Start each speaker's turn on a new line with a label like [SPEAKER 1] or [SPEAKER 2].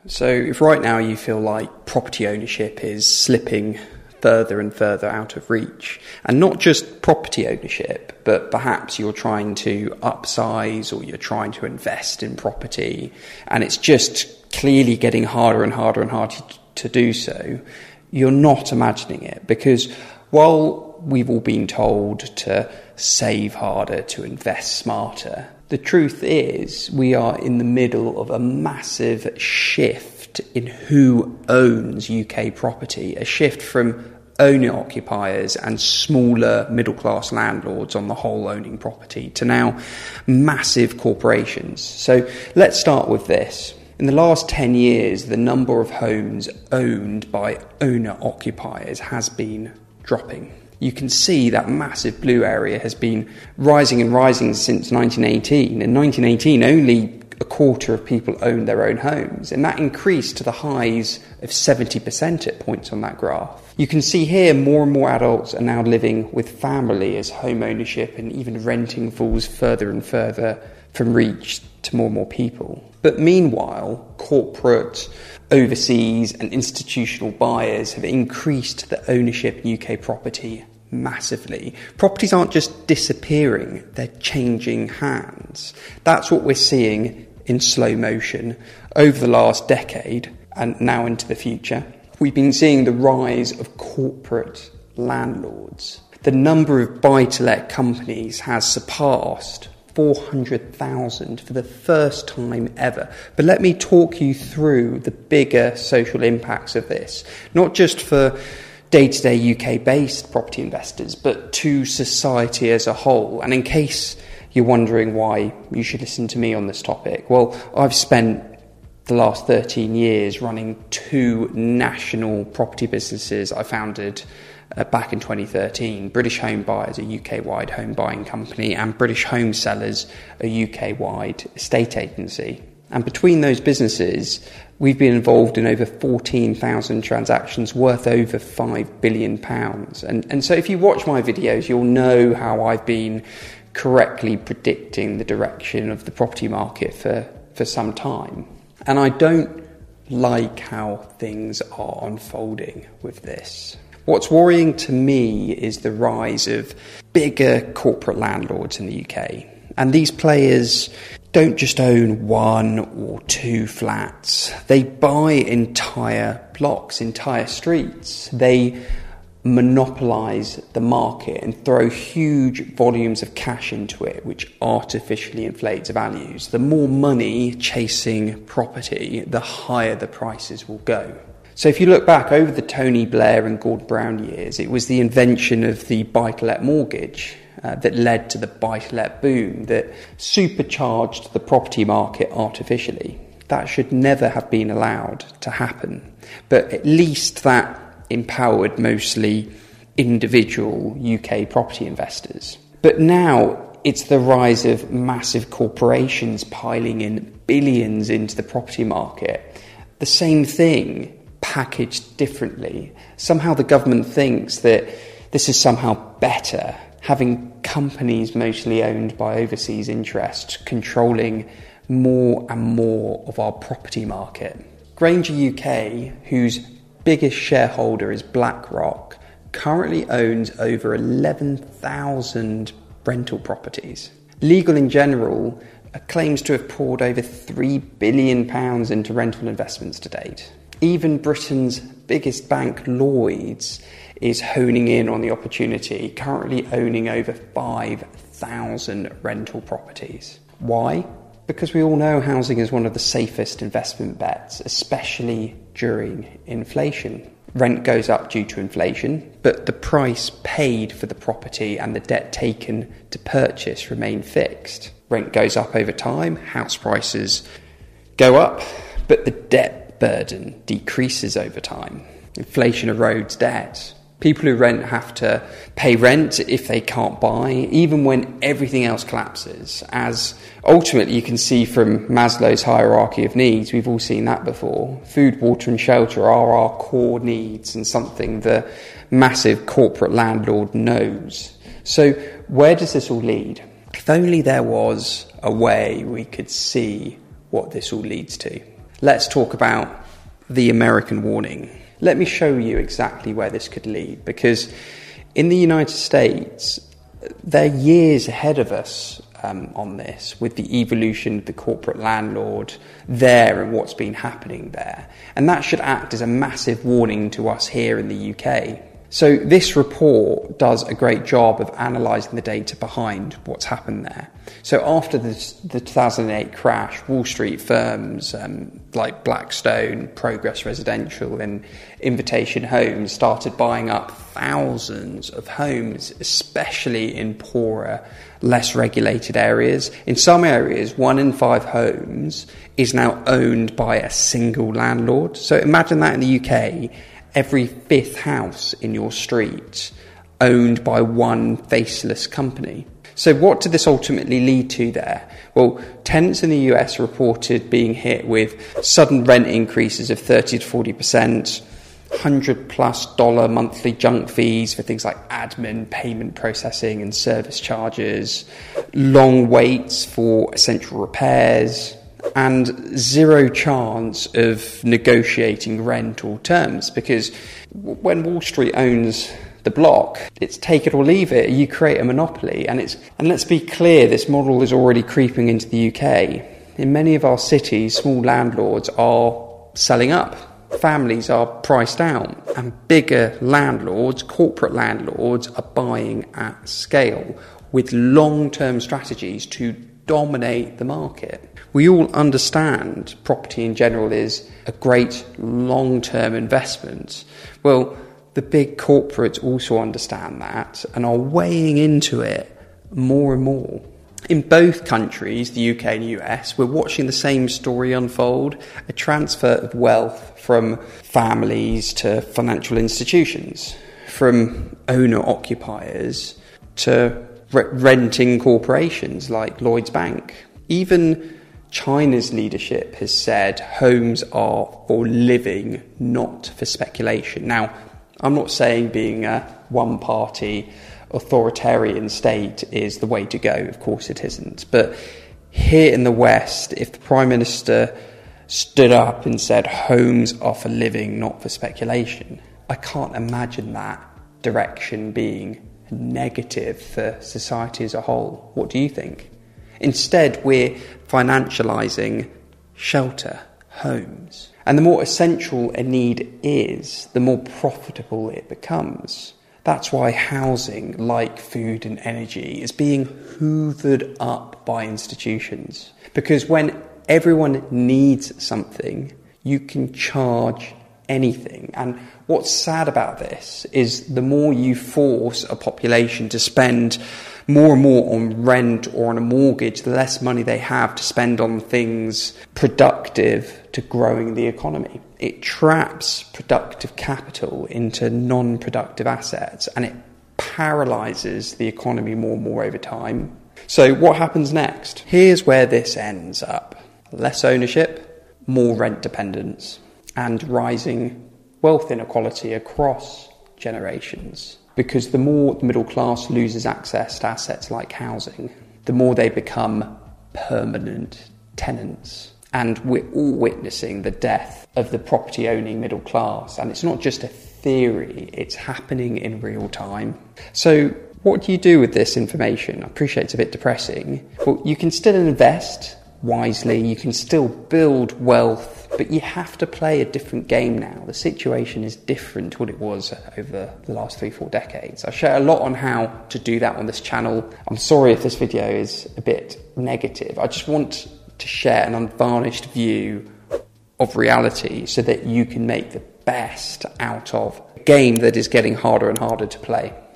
[SPEAKER 1] So if right now you feel like property ownership is slipping further and further out of reach, and not just property ownership, but perhaps you're trying to upsize or you're trying to invest in property, and it's just clearly getting harder and harder and harder to do so, you're not imagining it. Because while we've all been told to save harder, to invest smarter, the truth is we are in the middle of a massive shift in who owns UK property, a shift from owner-occupiers and smaller middle-class landlords on the whole owning property to now massive corporations. So let's start with this. In the last 10 years, the number of homes owned by owner-occupiers has been dropping. You can see that massive blue area has been rising and rising since 1918. In 1918, only a quarter of people owned their own homes, and that increased to the highs of 70% at points on that graph. You can see here more and more adults are now living with family as home ownership and even renting falls further and further from reach to more and more people. But meanwhile, corporate, overseas and institutional buyers have increased the ownership in UK property massively. Properties aren't just disappearing, they're changing hands. That's what we're seeing in slow motion over the last decade and now into the future. We've been seeing the rise of corporate landlords. The number of buy-to-let companies has surpassed 400,000 for the first time ever. But let me talk you through the bigger social impacts of this, not just for day-to-day UK-based property investors, but to society as a whole. And in case you're wondering why you should listen to me on this topic, well, I've spent the last 13 years running two national property businesses I founded back in 2013. British Home Buyers, a UK-wide home buying company, and British Home Sellers, a UK-wide estate agency. And between those businesses, we've been involved in over 14,000 transactions worth over £5 billion. And so if you watch my videos, you'll know how I've been correctly predicting the direction of the property market for some time. And I don't like how things are unfolding with this. What's worrying to me is the rise of bigger corporate landlords in the UK. And these players don't just own one or two flats. They buy entire blocks, entire streets. They monopolise the market and throw huge volumes of cash into it, which artificially inflates values. The more money chasing property, the higher the prices will go. So if you look back over the Tony Blair and Gordon Brown years, it was the invention of the buy-to-let mortgage that led to the buy-to-let boom that supercharged the property market artificially. That should never have been allowed to happen. But at least that empowered mostly individual UK property investors. But now it's the rise of massive corporations piling in billions into the property market. The same thing, packaged differently. Somehow the government thinks that this is somehow better, having companies mostly owned by overseas interests controlling more and more of our property market. Grainger UK, whose biggest shareholder is BlackRock, currently owns over 11,000 rental properties. Legal in General claims to have poured over £3 billion into rental investments to date. Even Britain's biggest bank, Lloyds, is honing in on the opportunity, currently owning over 5,000 rental properties. Why? Because we all know housing is one of the safest investment bets, especially during inflation. Rent goes up due to inflation, but the price paid for the property and the debt taken to purchase remain fixed. Rent goes up over time, house prices go up, but the debt burden decreases over time. Inflation erodes debt. People who rent have to pay rent if they can't buy, even when everything else collapses. As ultimately you can see from Maslow's hierarchy of needs, we've all seen that before. Food, water and shelter are our core needs and something the massive corporate landlord knows. So where does this all lead? If only there was a way we could see what this all leads to. Let's talk about the American warning. Let me show you exactly where this could lead, because in the United States, they're years ahead of us on this, with the evolution of the corporate landlord there and what's been happening there. And that should act as a massive warning to us here in the UK. So this report does a great job of analysing the data behind what's happened there. So after the 2008 crash, Wall Street firms like Blackstone, Progress Residential and Invitation Homes started buying up thousands of homes, especially in poorer, less regulated areas. In some areas, 1 in 5 homes is now owned by a single landlord. So imagine that in the UK, every 5th house in your street owned by one faceless company. So what did this ultimately lead to there? Well, tenants in the US reported being hit with sudden rent increases of 30 to 40%, $100+ monthly junk fees for things like admin, payment processing and service charges, long waits for essential repairs, and zero chance of negotiating rental terms, because when Wall Street owns the block, it's take it or leave it. You create a monopoly, and let's be clear, this model is already creeping into the UK. In many of our cities, small landlords are selling up. Families are priced out, and bigger landlords, corporate landlords, are buying at scale with long-term strategies to dominate the market. We all understand property in general is a great long-term investment. Well, the big corporates also understand that and are weighing into it more and more. In both countries, the UK and US, we're watching the same story unfold, a transfer of wealth from families to financial institutions, from owner-occupiers to renting corporations like Lloyds Bank. Even China's leadership has said homes are for living, not for speculation. Now, I'm not saying being a one-party authoritarian state is the way to go. Of course it isn't. But here in the West, if the Prime Minister stood up and said homes are for living, not for speculation, I can't imagine that direction being negative for society as a whole. What do you think? Instead, we're financialising shelter, homes. And the more essential a need is, the more profitable it becomes. That's why housing, like food and energy, is being hoovered up by institutions. Because when everyone needs something, you can charge anything. And what's sad about this is the more you force a population to spend more and more on rent or on a mortgage, the less money they have to spend on things productive to growing the economy. It traps productive capital into non-productive assets, and it paralyses the economy more and more over time. So what happens next? Here's where this ends up. Less ownership, more rent dependence, and rising wealth inequality across generations. Because the more the middle class loses access to assets like housing, the more they become permanent tenants. And we're all witnessing the death of the property-owning middle class. And it's not just a theory, it's happening in real time. So what do you do with this information? I appreciate it's a bit depressing. Well, you can still invest wisely, you can still build wealth, but you have to play a different game now. The situation is different to what it was over the last 3-4 decades. I share a lot on how to do that on this channel. I'm sorry if this video is a bit negative. I just want to share an unvarnished view of reality so that you can make the best out of a game that is getting harder and harder to play.